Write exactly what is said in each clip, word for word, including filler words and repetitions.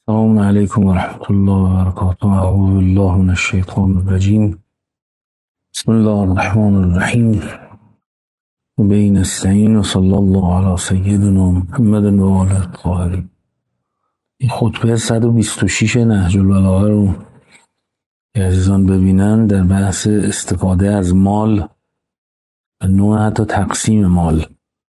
السلام علیکم و رحمت الله و برکاته. اعوذ بالله من الشیطان الرجیم. بسم الله الرحمن الرحیم. و بین السعین و صلی الله علی سیدنا محمد و آله الطاهرین. این خطبه صد و بیست و شش نهج البلاغه رو که عزیزان ببینن در بحث استفاده از مال و نوع حتی تقسیم مال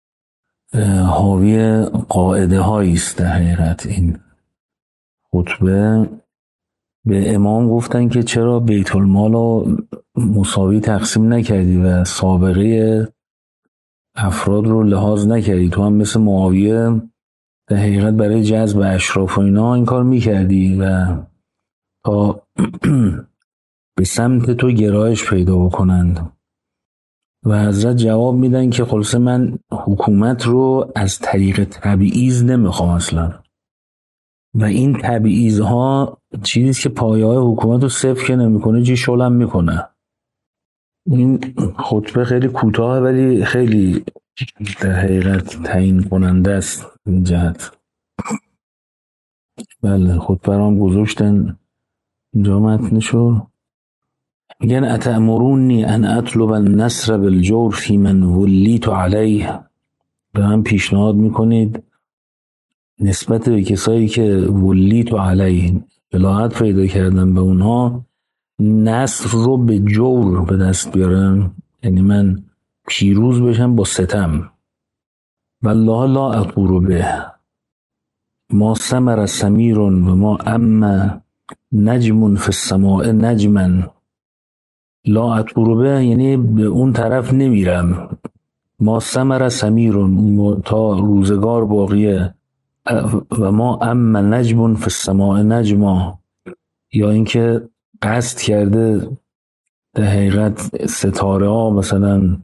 حاوی قاعده هایی است. در حقیقت این خطبه به امام گفتن که چرا بیت المال رو مساوی تقسیم نکردی و سابقه افراد رو لحاظ نکردی، تو هم مثل معاویه در حقیقت برای جذب اشراف و اینا این کار میکردی و تا به سمت تو گرایش پیدا بکنند. و حضرت جواب میدن که خلاصه من حکومت رو از طریق تبعیض نمیخوام اصلا، و این تبعیض ها چیزیست که پایه های حکومت رو صفر که نمیکنه جی شلم میکنه. این خطبه خیلی کوتاه ولی خیلی در حقیقت تعیین کننده است این جهت. بله خطبه رو هم گذاشتن اینجا متنشو. میگن اتأمرونی ان اطلب النصر بالجور فی من ولیت علیه، به من پیشنهاد میکنید نسبت به کسایی که ولیت علیه ولایت پیدا کردن به اونها نصر رو به جور به دست بیارم، یعنی من پیروز بشم با ستم. والله لا اقور به ما ثمر سمیر و ما اما نجم فی السماء نجما لا اقور به، یعنی به اون طرف نمیرم. ما ثمر سمیر تا روزگار باقیه و ما اما نجم فی السماء نجما، یا اینکه قصد کرده در حقیقت ستاره ها مثلا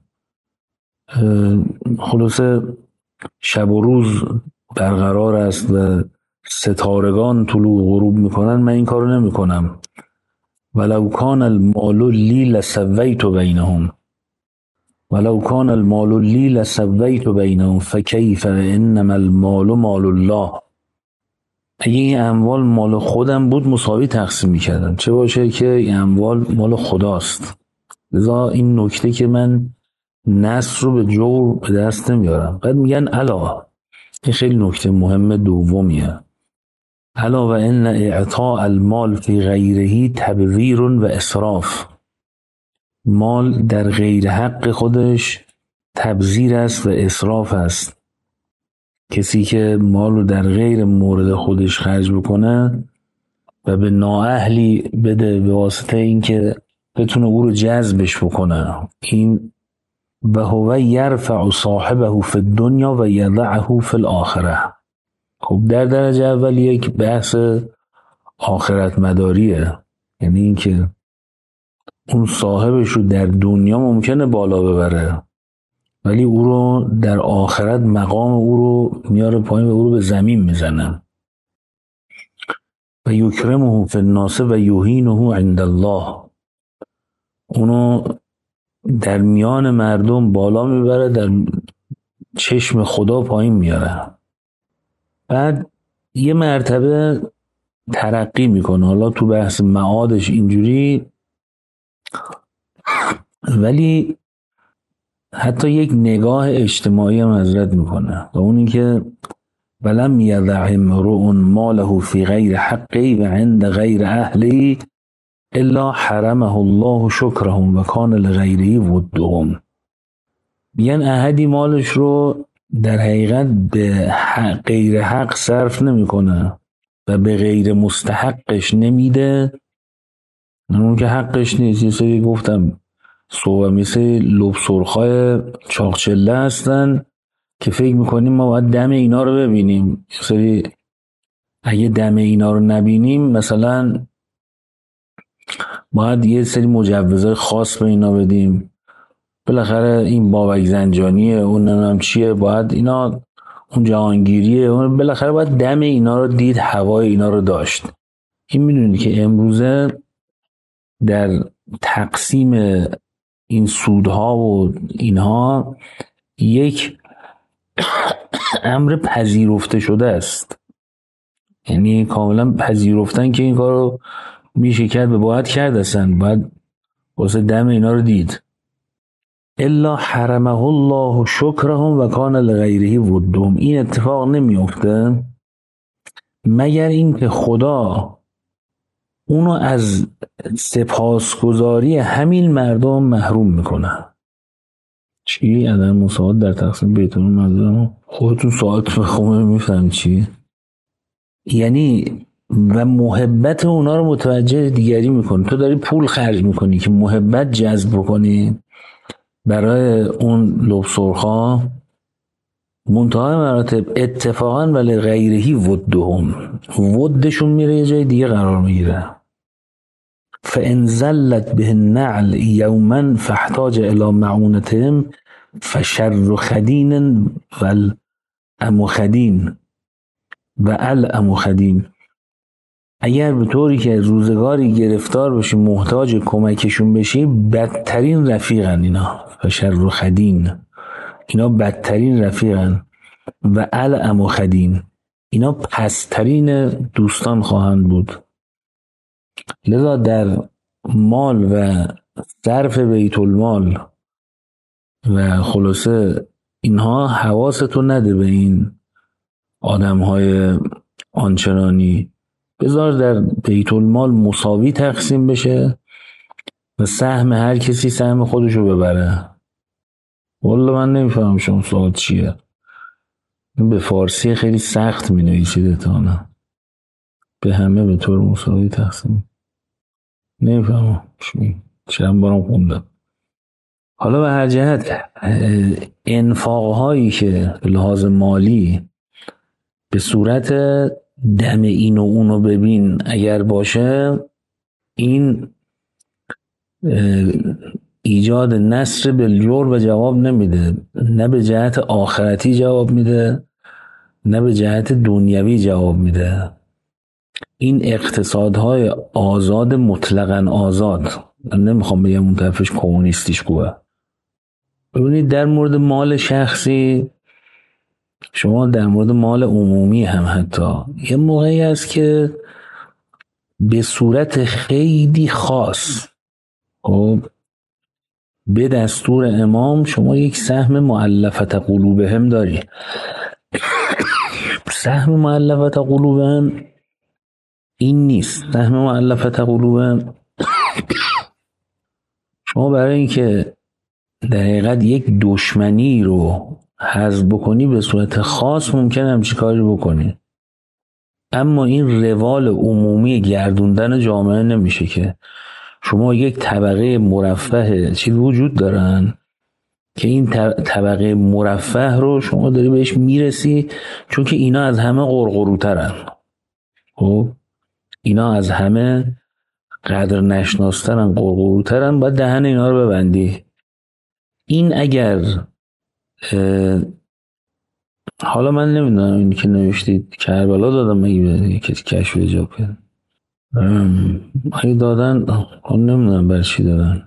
خلاصه شب و روز برقرار است و ستارگان طلوع و غروب میکنن، من این کارو نمیکنم. ولو کان المال لی لسویت بینهم ولو کان المال لی لسویت بینهم فکیف انما المال مال الله. اگه این اموال مال خودم بود مساوی تقسیم میکردم، چه باشه که این اموال مال خداست. لذا این نکته که من نصر رو به جور به دست نمیارم. بعد میگن الا، این خیلی نکته مهم دومیه، الا و ان اعطاء المال فی غیره تبذیر و اسراف. مال در غیر حق خودش تبذیر است و اسراف است. کسی که مال رو در غیر مورد خودش خرج بکنه و به نااهلی بده به واسطه اینکه بتونه او رو جذبش بکنه، این و هو یرفع صاحبه فی الدنیا و یضعه فی الاخره. خب در درجه اول یک بحث آخرت مداریه، یعنی اینکه اون صاحبش رو در دنیا ممکنه بالا ببره ولی او رو در آخرت مقام او رو میاره پایین و او رو به زمین میزنه. و یکرمه فی الناس و یهینه عند الله، اونو در میان مردم بالا میبره، در چشم خدا پایین میاره. بعد یه مرتبه ترقی میکنه، حالا تو بحث معادش اینجوری، ولی حتی یک نگاه اجتماعی هم حضرت میکنه و اون این که ولم یضع امرؤ ماله فی غیر حقی و عند غیر اهلی الا حرمه الله شکرهم و کان لغیره ودهم. میگن احدی مالش رو در حقیقت به حق غیر حق صرف نمیکنه و به غیر مستحقش نمیده، اون که حقش نیست. یه سری گفتم صوبه مثل لب سرخای چاقچله هستن که فکر میکنیم ما باید دم اینا رو ببینیم. یه سری اگه دم اینا رو نبینیم مثلا باید یه سری مجوزهای خاص به اینا بدیم، بالاخره این بابک زنجانیه اون نمیم چیه، باید اینا اون جهانگیریه، اون بالاخره باید دم اینا رو دید، هوای اینا رو داشت. این میدونید که امروزه در تقسیم این سودها و اینها یک امر پذیرفته شده است. یعنی کاملا پذیرفتن که این کارو میشه کرد، به باید کرد، اصلا باید واسه دم اینا رو دید. الا حرمه الله شکرهم و کان لغیره ودهم. این اتفاق نمیفته مگر این که خدا اونو از سپاسگزاری همین مردم محروم میکنه. چی؟ عدم مساعد در تقسیم بیت المال. خودتون ساعت بخونه میفهم چی؟ یعنی و محبت اونا رو متوجه دیگری میکنه. تو داری پول خرج میکنی که محبت جذب بکنی برای اون لبسرخا، منتهای مراتب اتفاقا ولی غیرهی ودهم، ودشون میره یه جای دیگه قرار میگیره. فان زلت به النعل یوما فاحتاج الى معونتهم فشر خدین والام خدین و الام خدین. اگر به طوری که روزگاری گرفتار بشی محتاج کمکشون بشی، بدترین رفیقن اینا. فشر خدین، اینا بدترین رفیقن. و الام خدین، اینا پسترین دوستان خواهند بود. لذا در مال و صرف بیت المال و خلاصه اینها حواستون نده به این آدم های آنچنانی. بذار در بیت المال مساوی تقسیم بشه و سهم هر کسی سهم خودشو ببره. والله من نمیفهم شما سوال چیه. به فارسی خیلی سخت می نویسید اتانه. به همه به طور مساوی تقسیم. نمیفهم چند بارم خوندم. حالا به هر جهت انفاق هایی که به لحاظ مالی به صورت دم این و اونو ببین اگر باشه، این ایجاد نصر بالجور به جواب نمیده. نه به جهت آخرتی جواب میده، نه به جهت دنیوی جواب میده. این اقتصادهای آزاد، مطلقاً آزاد، من نمیخوام بگم اون طرفش کمونیستیش خوبه. ببینید در مورد مال شخصی، شما در مورد مال عمومی هم حتی یه موقعی هست که به صورت خیلی خاص خب به دستور امام شما یک سهم مؤلفه قلوبهم داری. سهم مؤلفه قلوبهم این نیست. سهم مؤلفه قلوبهم شما برای اینکه در حقیقت یک دشمنی رو حذف بکنی به صورت خاص ممکنه همچی کاری بکنی، اما این روال عمومی گردوندن جامعه نمیشه که شما یک طبقه مرفه چیز وجود دارن که این طبقه مرفه رو شما داری بهش میرسی، چون که اینا از همه قرقروترن. خب اینا از همه قدر نشناسترن، قرقروترن، باید دهن اینا رو ببندی. این اگر حالا من نمیدونم این که نوشتید کربلا دادم مگه به کسی کشف ایجاب کرد؟ اگه دادن نمیدونم برای چی دادن.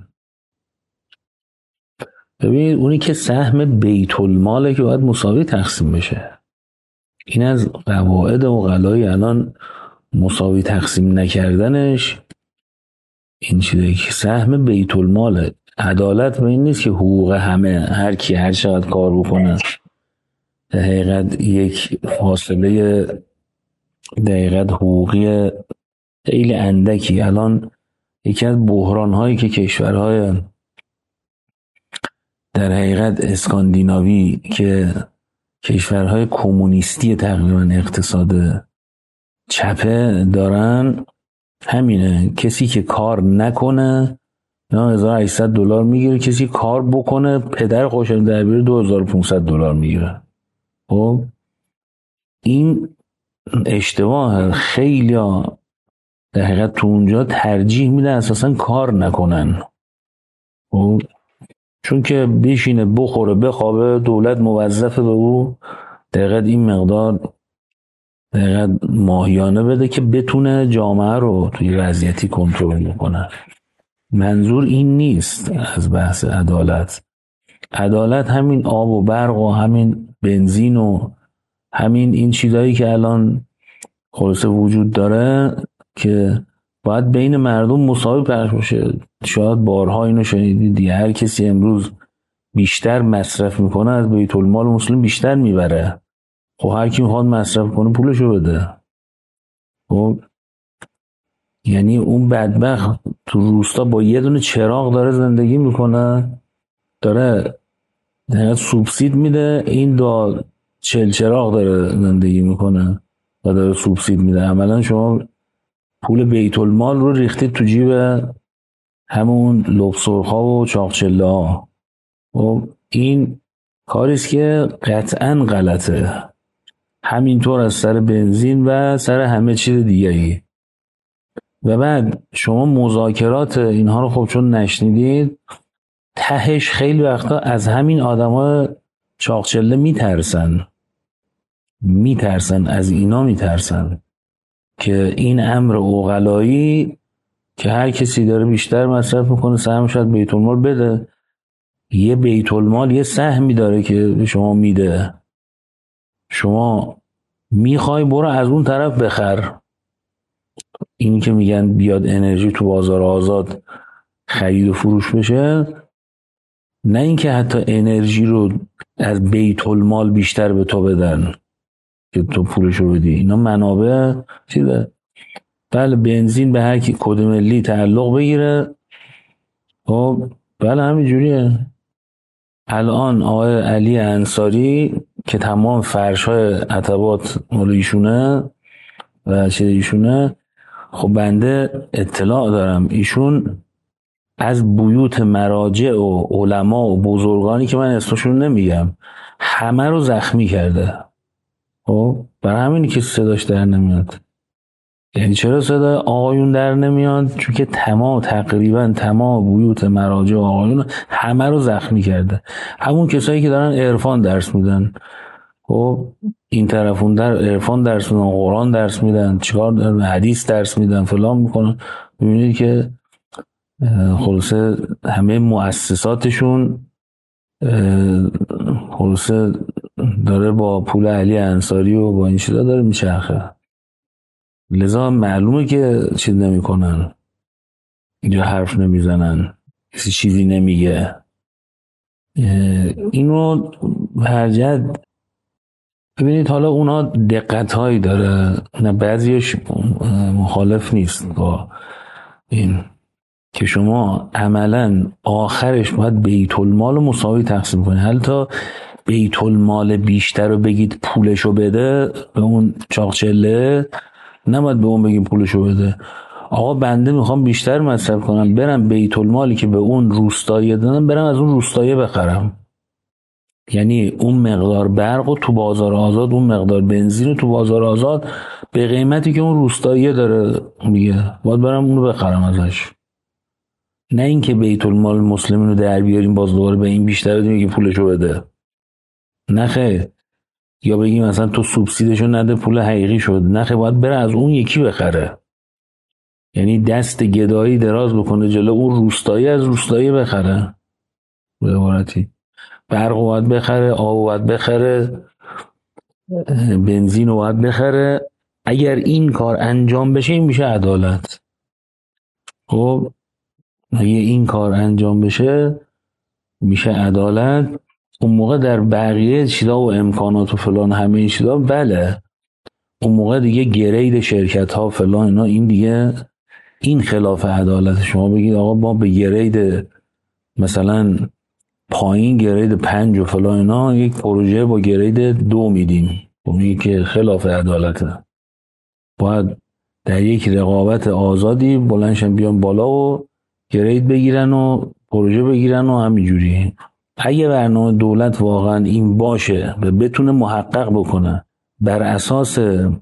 ببینید اونی که سهم بیت الماله که باید مساوی تقسیم بشه. این از قواعد و غلای الان مساوی تقسیم نکردنش این چیزه که سهم بیت الماله. عدالت به این نیست که حقوق همه هر کی هر چقدر کار بکنه در حقیقت یک فاصله در حقیقت حقوقی خیلی اندکی. الان یکی از بحران هایی که کشورهای در حقیقت اسکاندیناوی که کشورهای کمونیستی تقریبا اقتصاد چپه دارن همینه. کسی که کار نکنه هزار و هشتصد دلار میگیره، کسی کار بکنه پدر خوشم در بیاره دو هزار و پانصد دلار میگیره. خب این اشتباه. خیلی ها در حقیقت تو اونجا ترجیح میده اساسا کار نکنن. خب چون که بشینه بخوره بخوابه، دولت موظفه به او در حقیقت این مقدار در حقیقت ماهیانه بده که بتونه جامعه رو توی وضعیتی کنترل کنه. منظور این نیست از بحث عدالت. عدالت همین آب و برق و همین بنزین و همین این چیزایی که الان خلاصه وجود داره که باید بین مردم مساوی پخش بشه. شاید بارها اینو شنیدید دیگه، هر کسی امروز بیشتر مصرف میکنه از بیت المال مسلم بیشتر میبره. خب هر کی میخواد مصرف کنه پولشو بده. خب یعنی اون بدبخت تو روستا با یه دونه چراغ داره زندگی میکنه، داره داره سوبسید میده، این دا چل چراغ داره زندگی میکنه و داره سوبسید میده. عملا شما پول بیت المال رو ریختید تو جیب همون لبسرخا و چاقچله ها. و این کاریست که قطعا غلطه، همینطور از سر بنزین و سر همه چیز دیگری. و بعد شما مذاکرات اینها رو خب چون نشنیدید، تهش خیلی وقتا از همین آدما چاقچله میترسن میترسن از اینا میترسن که این امر عقلایی که هر کسی داره بیشتر مصرف میکنه سهمش از بیت المال بده. یه بیت المال یه سهمی داره که به شما میده، شما میخوای برو از اون طرف بخر. این که میگن بیاد انرژی تو بازار آزاد خرید و فروش بشه، نه اینکه حتی انرژی رو از بیت المال بیشتر به تو بدن که تو پولشو بدی. اینا منابع چیزه. بله بنزین به هر کی کد ملی تعلق بگیره. خب بله همین جوریه. الان آقای علی انصاری که تمام فرش های عتبات مال ایشونه و چه ایشونه، خب بنده اطلاع دارم ایشون از بیوت مراجع و علما و بزرگانی که من اسمشون نمیگم همه رو زخمی کرده. خب برای همینی که صداش در نمیاد. یعنی چرا صدا آقایون در نمیاد؟ چون که تمام تقریبا تمام بیوت مراجع آقایون همه رو زخمی کرده. همون کسایی که دارن عرفان درس میدن، خب این طرفون در عرفان درس میدن، قرآن درس میدن، چیکار دارن، حدیث درس میدن، فلان میکنن. میبینید که خلاصه همه مؤسساتشون خلاصه داره با پول علی انصاری و با این چیزا داره میچرخه. لذا معلومه که چیز نمی کنن، اینجا حرف نمیزنن، کسی چیزی نمیگه. اینو هر جد ببینید. حالا اونا دقت هایی داره، نه بعضیش مخالف نیست با این که شما عملا آخرش باید بیت المال مساوی تقسیم کنید. حتی بیت المال بیشتر رو بگید پولشو بده به اون چاقچله، نباید به اون بگیم پولشو بده. آقا بنده میخوام بیشتر مصرف کنم، برم بیت المالی که به اون روستایی دادم برم از اون روستایی بخرم. یعنی اون مقدار برق و تو بازار آزاد، اون مقدار بنزین رو تو بازار آزاد به قیمتی که اون روستایی داره میگه، باید برم اونو بخرم ازش. نه اینکه بیت المال مسلمین رو در بیاریم باز دوباره به این بیشتر بدیم که پولشو بده. نه خیر. یا بگیم مثلا تو سوبسیدشو نده پول حقیقی شد. نه خیر، باید بره از اون یکی بخره. یعنی دست گدایی دراز بکنه جلو اون روستایی، از روستایی بخره. به عبارتی برق باید بخره، آب باید بخره، بنزین باید بخره. اگر این کار انجام بشه این میشه عدالت. خب اگه این کار انجام بشه میشه عدالت. اون موقع در بقیه چیزا و امکانات و فلان همه این چیزا بله، اون موقع دیگه گرید شرکت ها فلان اینا، این دیگه این خلاف عدالت. شما بگید آقا ما به گرید مثلا پایین گرید پنج و فلان اینا یک پروژه با گرید دو میدیم، خب میگه که خلاف عدالته. باید در یک رقابت آزادی بلندشن بیان بالا و گرید بگیرن و پروژه بگیرن و همینجوری. اگه برنامه دولت واقعا این باشه و بتونه محقق بکنه بر اساس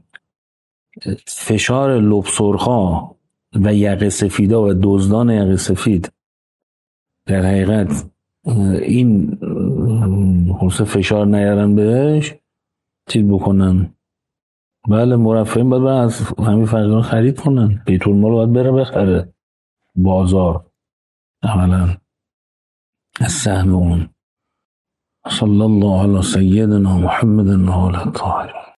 فشار لبسرخا و یقه سفیدا و دزدان یقه سفید در حقیقت این خلاصه فشار نیارن بهش چیز بکنن، بله مرفعین باید برن از همین فقیران خرید کنن. بیت المال باید بره بخره بازار عملا از سهم اون. صلی الله علی سیدنا محمد و آله الطاهرین.